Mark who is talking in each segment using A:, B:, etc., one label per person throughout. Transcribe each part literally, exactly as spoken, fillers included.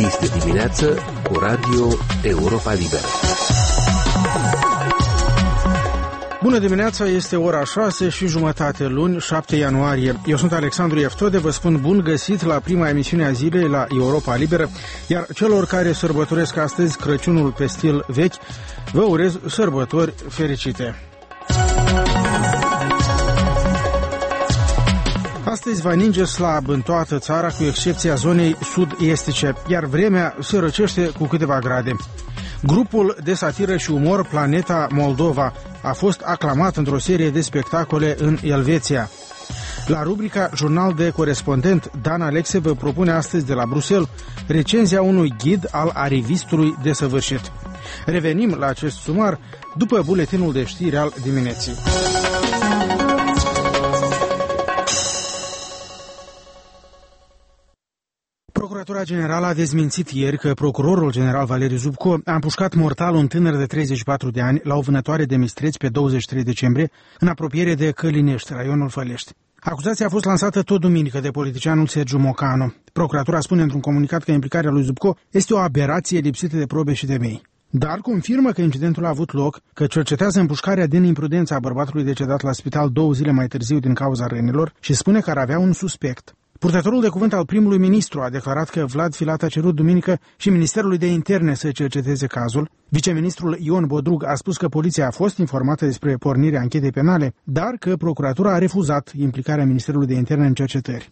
A: Este dimineață cu Radio Europa Liberă.
B: Bună dimineața, este ora șase și jumătate, luni, șapte ianuarie. Eu sunt Alexandru Eftode, vă spun bun găsit la prima emisiune a zilei la Europa Liberă, iar celor care sărbătoresc astăzi Crăciunul pe stil vechi, vă urez sărbători fericite. Astăzi va ninge slab în toată țara, cu excepția zonei sud-estice, iar vremea se răcește cu câteva grade. Grupul de satiră și umor Planeta Moldova a fost aclamat într-o serie de spectacole în Elveția. La rubrica Jurnal de Corespondent, Dan Alexe vă propune astăzi de la Bruxelles recenzia unui ghid al arivistului desăvârșit. Revenim la acest sumar după buletinul de știri al dimineții. Procuratura Generală a dezmințit ieri că procurorul general Valeriu Zubco a împușcat mortal un tânăr de treizeci și patru de ani la o vânătoare de mistreți pe douăzeci și trei decembrie, în apropiere de Călinești, raionul Fălești. Acuzația a fost lansată tot duminică de politicianul Sergiu Mocanu. Procuratura spune într-un comunicat că implicarea lui Zubco este o aberație lipsită de probe și temei. Dar confirmă că incidentul a avut loc, că cercetează împușcarea din imprudență a bărbatului decedat la spital două zile mai târziu din cauza rănilor și spune că ar avea un suspect. Purtătorul de cuvânt al primului ministru a declarat că Vlad Filat a cerut duminică și Ministerului de Interne să cerceteze cazul. Viceministrul Ion Bodrug a spus că poliția a fost informată despre pornirea anchetei penale, dar că procuratura a refuzat implicarea Ministerului de Interne în cercetări.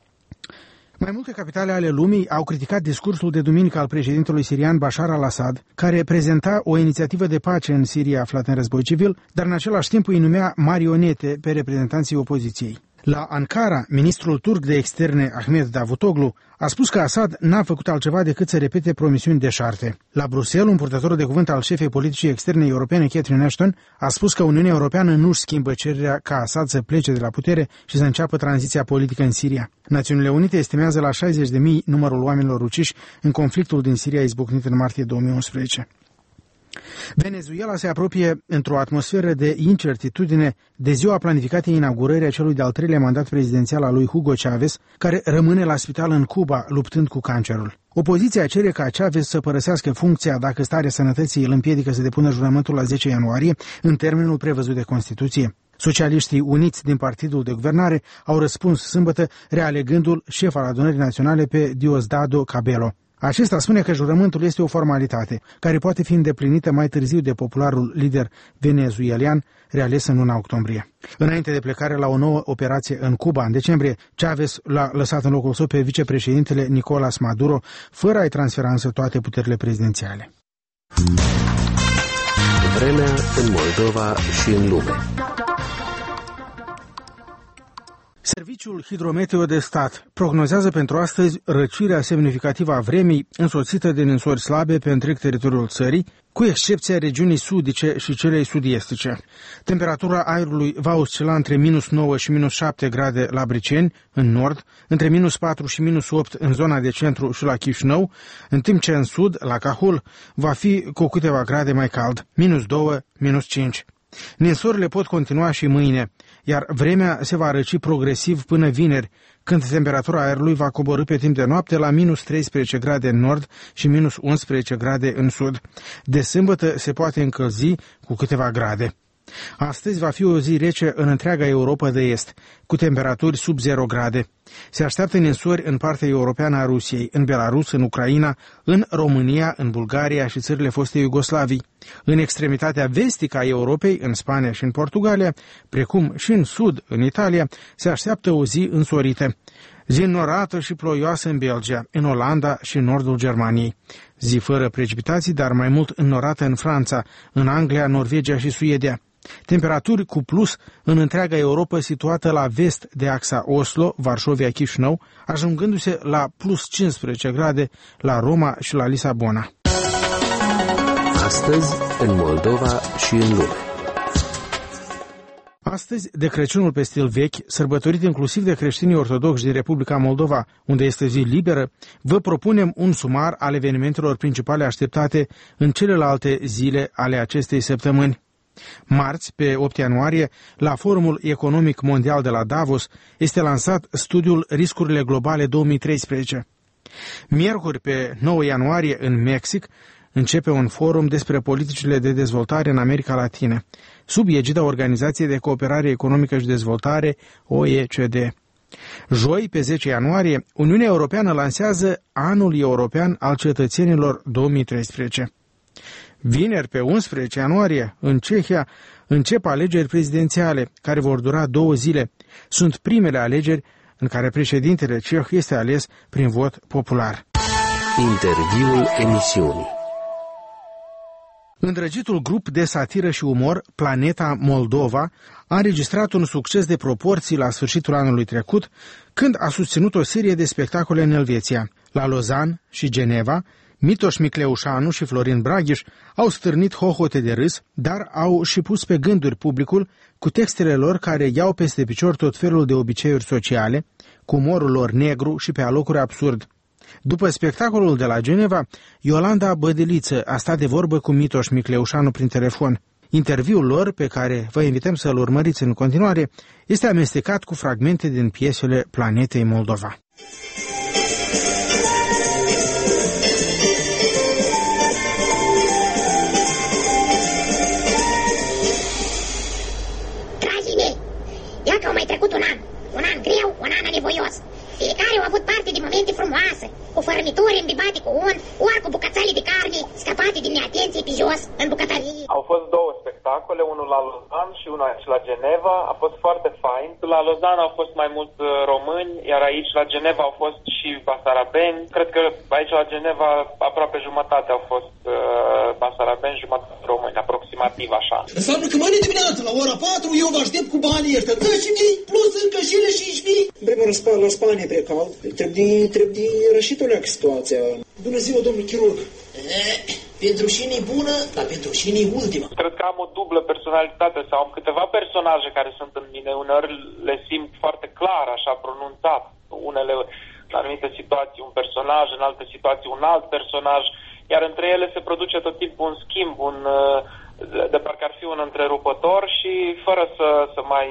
B: Mai multe capitale ale lumii au criticat discursul de duminică al președintelui sirian Bashar al-Assad, care prezenta o inițiativă de pace în Siria aflată în război civil, dar în același timp îi numea marionete pe reprezentanții opoziției. La Ankara, ministrul turc de externe Ahmet Davutoglu a spus că Assad n-a făcut altceva decât să repete promisiuni deșarte. La Bruxelles, un purtător de cuvânt al șefei politicii externe europene, Catherine Ashton, a spus că Uniunea Europeană nu-și schimbă cererea ca Assad să plece de la putere și să înceapă tranziția politică în Siria. Națiunile Unite estimează la șaizeci de mii numărul oamenilor uciși în conflictul din Siria izbucnit în martie două mii unsprezece. Venezuela se apropie într-o atmosferă de incertitudine de ziua planificată inaugurării a celui de-al treilea mandat prezidențial al lui Hugo Chavez, care rămâne la spital în Cuba luptând cu cancerul. Opoziția cere ca Chavez să părăsească funcția dacă starea sănătății îl împiedică să depună jurământul la zece ianuarie, în termenul prevăzut de Constituție. Socialiștii uniți din partidul de guvernare au răspuns sâmbătă realegându-l șef al Adunării Naționale pe Diosdado Cabello. Acesta spune că jurământul este o formalitate, care poate fi îndeplinită mai târziu de popularul lider venezuelian, reales în luna octombrie. Înainte de plecare la o nouă operație în Cuba, în decembrie, Chavez l-a lăsat în locul său pe vicepreședintele Nicolás Maduro, fără a-i transfera însă toate puterile prezidențiale.
A: Vremea în Moldova și în lume.
B: Serviciul Hidrometeo de Stat prognozează pentru astăzi răcirea semnificativă a vremii, însoțită de ninsori slabe pe întreg teritoriul țării, cu excepția regiunii sudice și celei sud-estice. Temperatura aerului va oscila între minus nouă și minus șapte grade la Briceni, în nord, între minus patru și minus opt în zona de centru și la Chișinău, în timp ce în sud, la Cahul, va fi cu câteva grade mai cald, minus doi, minus cinci. Ninsorile pot continua și mâine, iar vremea se va răci progresiv până vineri, când temperatura aerului va coborî pe timp de noapte la minus treisprezece grade în nord și minus unsprezece grade în sud. De sâmbătă se poate încălzi cu câteva grade. Astăzi va fi o zi rece în întreaga Europa de Est, cu temperaturi sub zero grade. Se așteaptă ninsori în partea europeană a Rusiei, în Belarus, în Ucraina, în România, în Bulgaria și țările foste Iugoslavii. În extremitatea vestică a Europei, în Spania și în Portugalia, precum și în sud, în Italia, se așteaptă o zi însorită. Zi înnorată și ploioasă în Belgia, în Olanda și în nordul Germaniei. Zi fără precipitații, dar mai mult înnorată în Franța, în Anglia, Norvegia și Suedia. Temperaturi cu plus în întreaga Europa situată la vest de axa Oslo, Varșovia, Chișinău, ajungându-se la plus cincisprezece grade la Roma și la Lisabona.
A: Astăzi, în Moldova și în lume.
B: Astăzi, de Crăciunul pe stil vechi, sărbătorit inclusiv de creștinii ortodoxi din Republica Moldova, unde este zi liberă, vă propunem un sumar al evenimentelor principale așteptate în celelalte zile ale acestei săptămâni. Marți, pe opt ianuarie, la Forumul Economic Mondial de la Davos, este lansat studiul Riscurile Globale două mii treisprezece. Miercuri, pe nouă ianuarie, în Mexic, începe un forum despre politicile de dezvoltare în America Latină, sub egida Organizației de Cooperare Economică și Dezvoltare, O E C D. Joi, pe zece ianuarie, Uniunea Europeană lansează Anul European al Cetățenilor două mii treisprezece. Vineri, pe unsprezece ianuarie, în Cehia, încep alegeri prezidențiale, care vor dura două zile. Sunt primele alegeri în care președintele ceh este ales prin vot popular.
A: Interviul emisiunii.
B: Îndrăgitul grup de satiră și umor Planeta Moldova a înregistrat un succes de proporții la sfârșitul anului trecut, când a susținut o serie de spectacole în Elveția. La Lausanne și Geneva, Mitoș Micleușanu și Florin Braghiș au stârnit hohote de râs, dar au și pus pe gânduri publicul cu textele lor care iau peste picior tot felul de obiceiuri sociale, cu umorul lor negru și pe alocuri absurd. După spectacolul de la Geneva, Iolanda Bădeliță a stat de vorbă cu Mitoș Micleușanu prin telefon. Interviul lor, pe care vă invităm să-l urmăriți în continuare, este amestecat cu fragmente din piesele Planetei Moldova.
C: Dragii mei, ia că au mai trecut un an, un an greu, un an anevoios. Fiecare au avut parte de momente frumoase, cu fărămituri îmbibate cu unt, ori cu bucățale de carne scăpate din neatenție pe jos, în bucătărie.
D: Au fost două spectacole, unul la Lausanne și unul aici la Geneva. A fost foarte fain. La Lausanne au fost mai mulți români, iar aici la Geneva au fost și basarabeni. Cred că aici la Geneva aproape jumătate au fost uh, basarabeni, jumătate români, aproximativ așa.
E: Înseamnă că mâine dimineață, la ora patru, eu vă aștept cu banii ăștia. zece mii plus încă și ele cinci mii. În primul rând, la Spania precau. Trebuie, trebuie rășit o leacă situația. Bună ziua, domnul chirurg. Pentru cine-i bună, dar pentru cine-i ultima.
D: Cred că am o dublă personalitate sau am câteva personaje care sunt în mine. Uneori le simt foarte clar, așa pronunțat. Unele, în anumite situații, un personaj, în alte situații, un alt personaj. Iar între ele se produce tot timpul un schimb, un, de parcă ar fi un întrerupător și fără să, să mai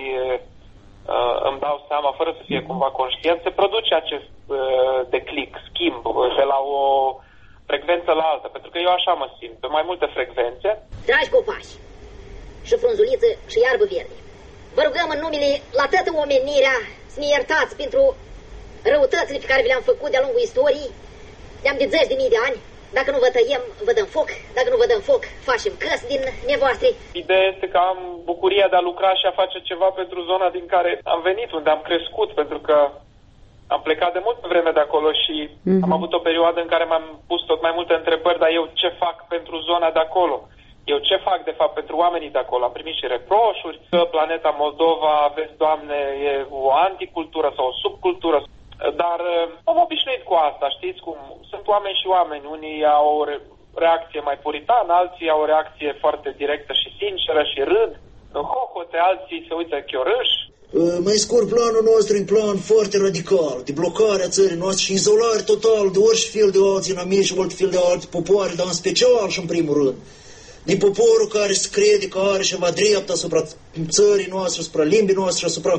D: îmi dau seama, fără să fie cumva conștient, se produce acest declic, schimb de la o frecvență la alta, pentru că eu așa mă simt, pe mai multe frecvențe.
C: Dragi copaci, și frunzuliță și iarbă verde, vă rugăm în numele la toată omenirea să ne iertați pentru răutățile pe care vi le-am făcut de-a lungul istoriei. Le-am de zeci de mii de ani. Dacă nu vă tăiem, vă dăm foc. Dacă nu vă dăm foc, facem căsi din nevoastre.
D: Ideea este că am bucuria de a lucra și a face ceva pentru zona din care am venit, unde am crescut, pentru că am plecat de multă vreme de acolo și mm-hmm. am avut o perioadă în care m-am pus tot mai multe întrebări, dar eu ce fac pentru zona de acolo? Eu ce fac, de fapt, pentru oamenii de acolo? Am primit și reproșuri că Planeta Moldova, aveți, Doamne, e o anticultură sau o subcultură. Dar am obișnuit cu asta, știți cum? Sunt oameni și oameni. Unii au o reacție mai puritană, alții au o reacție foarte directă și sinceră și râd. În hohote, alții se uită chiorâși.
E: Mai scurt, planul nostru e un plan foarte radical, de blocare a țării noastre și izolare total de orice fel de alții inamici și orice fel de alte popoare, dar în special și în primul rând de poporul care se crede că are ceva drept asupra țării noastre, asupra limbii noastre, asupra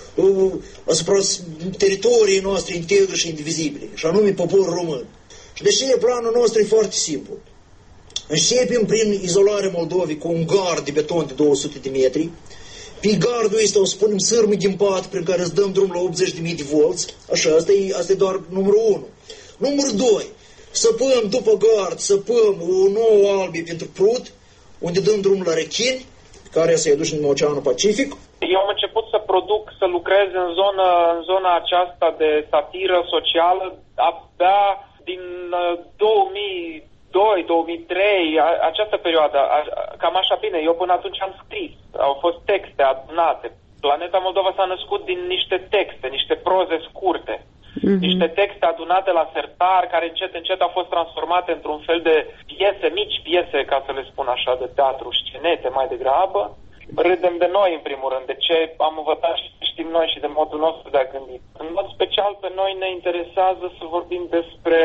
E: asupra teritoriei noastre integre și indivizibile, și anume poporul român. Și de ce planul nostru e foarte simplu. Începem prin izolarea Moldovei cu un gard de beton de două sute de metri. Pe gardul ăsta o să punem sârmă ghimpată prin care îți dăm drum la optzeci de mii de volți. Așa, asta e, asta e doar numărul unu. Numărul doi. Săpăm după gard, săpăm o nouă albie pentru prut, unde dăm drum la rechini, care să-i aduce în Oceanul Pacific.
D: Eu am început să produc, să lucrez în zona, în zona aceasta de satiră socială abia din două mii doi două mii trei, această perioadă, cam așa. Bine, eu până atunci am scris, au fost texte adunate. Planeta Moldova s-a născut din niște texte, niște proze scurte, mm-hmm. niște texte adunate la sertar, care încet, încet au fost transformate într-un fel de piese, mici piese, ca să le spun așa, de teatru, scenete mai degrabă. Râdem de noi, în primul rând, de ce am învățat și știm noi și de modul nostru de a gândi. În mod special, pe noi ne interesează să vorbim despre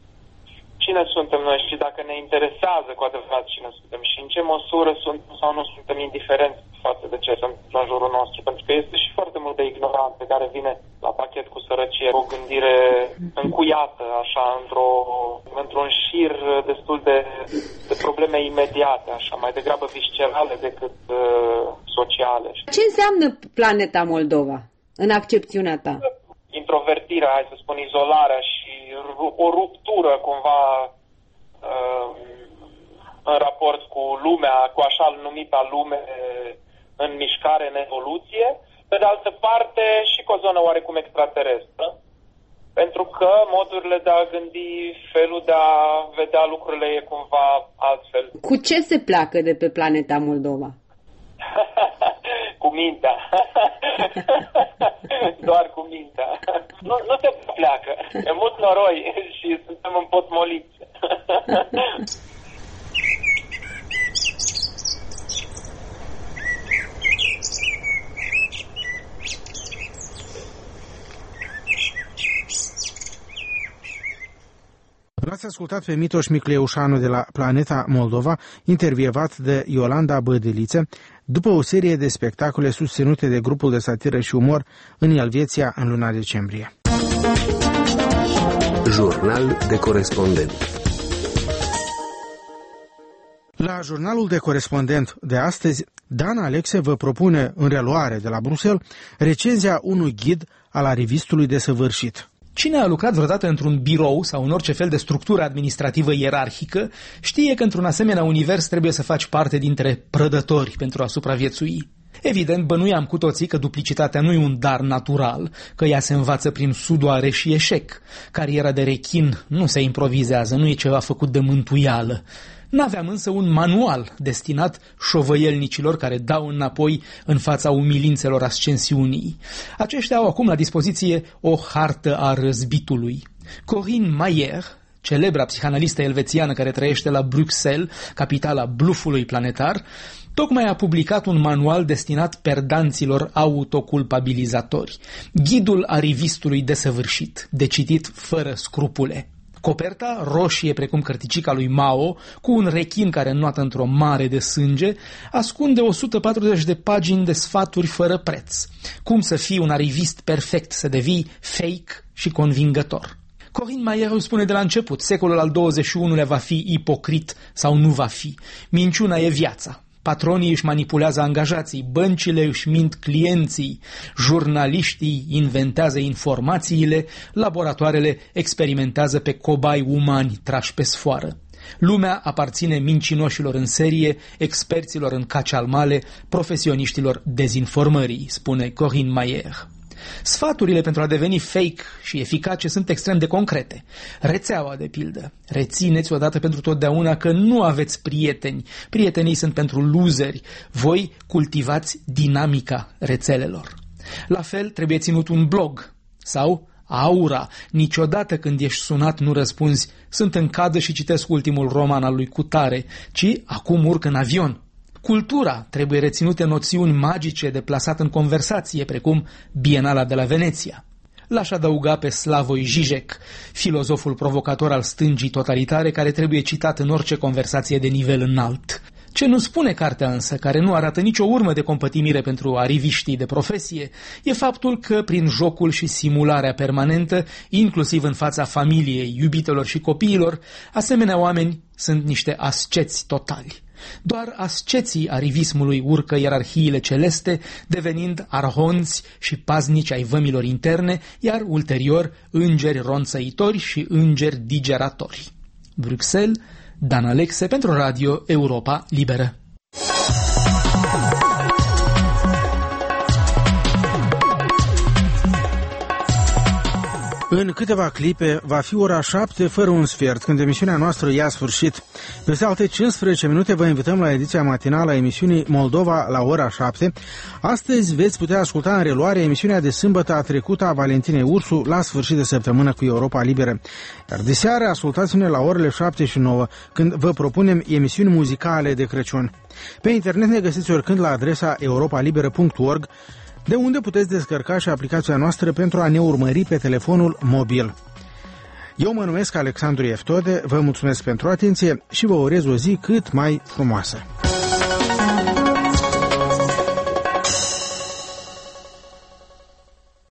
D: cine suntem noi și dacă ne interesează cu adevărat cine suntem și în ce măsură suntem sau nu suntem indiferenți față de ce se întâmplă în jurul nostru. Pentru că este și foarte mult de ignorant pe care vine la pachet cu sărăcia e o gândire încuiată, așa, într-o, într-un șir destul de, de probleme imediate, așa, mai degrabă viscerale decât uh, sociale.
F: Ce înseamnă planeta Moldova, în accepțiunea ta?
D: Introvertirea, hai să spun, izolarea și o ruptură, cumva, uh, în raport cu lumea, cu așa numita lume în mișcare, în evoluție, pe de altă parte și cu o zonă oarecum extraterestră, pentru că modurile de a gândi, felul de a vedea lucrurile e cumva altfel.
F: Cu ce se pleacă de pe planeta Moldova?
D: Cu mintea. Doar cu mintea. Nu, nu se pleacă. E mult noroi și suntem împotmoliți.
B: L-ați ascultat pe Mitoș Micleușanu de la Planeta Moldova, intervievat de Iolanda Bădeliță, după o serie de spectacole susținute de grupul de satiră și umor în Elveția în luna decembrie.
A: Jurnal de corespondent.
B: La jurnalul de corespondent de astăzi, Dan Alexe vă propune în reluare de la Bruxelles recenzia unui ghid al arivistului desăvârșit.
G: Cine a lucrat vreodată într-un birou sau în orice fel de structură administrativă ierarhică știe că într-un asemenea univers trebuie să faci parte dintre prădători pentru a supraviețui. Evident, bănuiam cu toții că duplicitatea nu e un dar natural, că ea se învață prin sudoare și eșec. Cariera de rechin nu se improvizează, nu e ceva făcut de mântuială. N-aveam însă un manual destinat șovăielnicilor care dau înapoi în fața umilințelor ascensiunii. Aceștia au acum la dispoziție o hartă a răzbitului. Corinne Mayer, celebra psihanalistă elvețiană care trăiește la Bruxelles, capitala blufului planetar, tocmai a publicat un manual destinat perdanților autoculpabilizatori. Ghidul arivistului desăvârșit, de citit fără scrupule. Coperta, roșie precum cărticica lui Mao, cu un rechin care înnoată într-o mare de sânge, ascunde o sută patruzeci de pagini de sfaturi fără preț. Cum să fii un arivist perfect, să devii fake și convingător. Corinne Mayer îl spune de la început, secolul al douăzeci și unulea va fi ipocrit sau nu va fi. Minciuna e viața. Patronii își manipulează angajații, băncile își mint clienții, jurnaliștii inventează informațiile, laboratoarele experimentează pe cobai umani trași pe sfoară. Lumea aparține mincinoșilor în serie, experților în cacealmale, profesioniștilor dezinformării, spune Corinne Mayer. Sfaturile pentru a deveni fake și eficace sunt extrem de concrete. Rețeaua, de pildă. Rețineți odată pentru totdeauna că nu aveți prieteni. Prietenii sunt pentru loseri. Voi cultivați dinamica rețelelor. La fel, trebuie ținut un blog. Sau aura. Niciodată când ești sunat nu răspunzi, sunt în cadă și citesc ultimul roman al lui Cutare, ci acum urc în avion. Cultura trebuie reținute noțiuni magice de plasat în conversație, precum Bienala de la Veneția. L-aș adăuga pe Slavoj Žižek, filozoful provocator al stângii totalitare, care trebuie citat în orice conversație de nivel înalt. Ce nu spune cartea însă, care nu arată nicio urmă de compătimire pentru ariviștii de profesie, e faptul că prin jocul și simularea permanentă, inclusiv în fața familiei, iubitelor și copiilor, asemenea oameni sunt niște asceți totali. Doar asceții arivismului urcă ierarhiile celeste, devenind arhonți și paznici ai vămilor interne, iar ulterior îngeri ronțăitori și îngeri digeratori. Bruxelles, Dan Alexe pentru Radio Europa Liberă.
B: În câteva clipe va fi ora șapte fără un sfert, când emisiunea noastră ia sfârșit. Peste alte cincisprezece minute vă invităm la ediția matinală a emisiunii Moldova la ora șapte. Astăzi veți putea asculta în reluare emisiunea de sâmbătă trecută a Valentinei Ursu la sfârșit de săptămână cu Europa Liberă. Iar de seară ascultați-ne la orele șapte și nouă, când vă propunem emisiuni muzicale de Crăciun. Pe internet ne găsiți oricând la adresa europa liberă punct org, de unde puteți descărca și aplicația noastră pentru a ne urmări pe telefonul mobil. Eu mă numesc Alexandru Eftode, vă mulțumesc pentru atenție și vă urez o zi cât mai frumoasă.